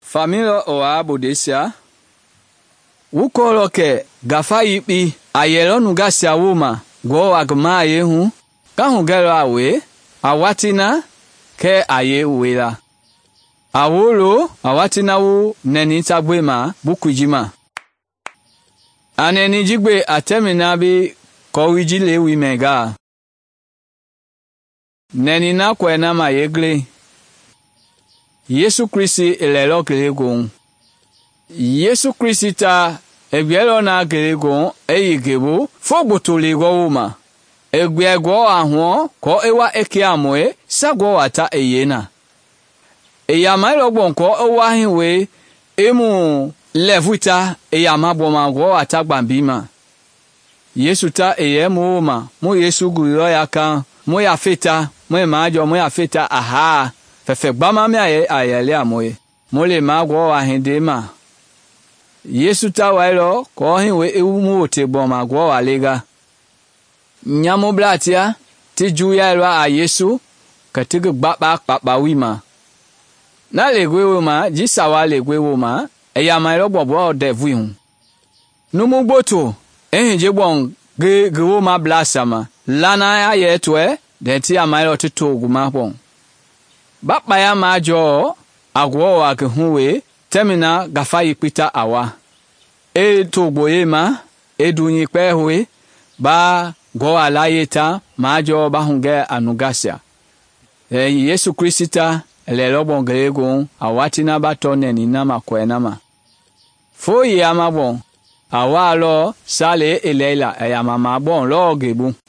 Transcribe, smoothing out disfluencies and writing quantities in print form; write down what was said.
Familo oa bodesia. Ukoloke gafa yipi ayelo nugasia wuma go agma yehu kahu gelo awe awatina ke aye uwela. Awolo awatina wu neni tagbema bukujima. Aneni jigbe atemina bi kowiji wimega. Neni na kwena ma yegle. Yesu Kristi elelo kelegon. Yesu Kristi ta egbelo na kelegon eyigebo fogboto lego wuma. Egbego ahun ko ewa ekiamoe sago ata eyena. Eyama logbon ko owa hinwe emu levuta eyama bomango ata gbambima. Yesu ta eyemu ma mu Yesu guro ya kan mu ya feta mu majo mu ya feta aha fefe gbama mi ayele amoye mo le ma gwo ahinde ma. Yesu ta wailo ko hinwe ewu mu ote boma gwo alega. Nyamu blatia ti juya elwa a Yesu katige gbapa wima. Na legwe woma jisawa legwe woma eyama lo bobo devu hun. Numu gboto ehinje bon ge woma blasama lana ya yetwe denti amailo tito guma pon. Bakpa ya majo agwo wa kehunwe temina gafa yipita awa. Togboye ma edunyi pehwe ba go alayeta majo bahunge anugasia. Yesu Krista elelo bongegon awatina batone ni nama kwenama. Foyi amabon awalo sale elela eyamama bon lo gebu.